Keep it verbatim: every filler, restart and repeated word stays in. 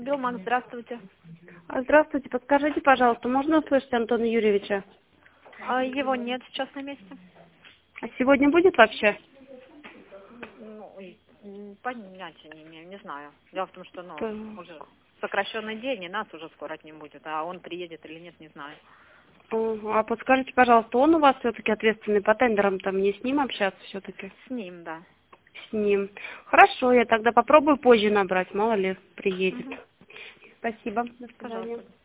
Билман, здравствуйте. А, Здравствуйте, подскажите, пожалуйста, можно услышать Антона Юрьевича? А его нет сейчас на месте. А сегодня будет вообще? Ну, и, м, понятия не имею, не знаю. Дело в том, что, ну, Да. уже сокращенный день, и нас уже скоро не будет. А он приедет или нет, не знаю. Ага. А подскажите, пожалуйста, он у вас все-таки ответственный по тендерам, там мне с ним общаться все-таки? С ним, да. С ним. Хорошо, я тогда попробую позже набрать, мало ли приедет. Мгм. Спасибо, до свидания. Пожалуйста.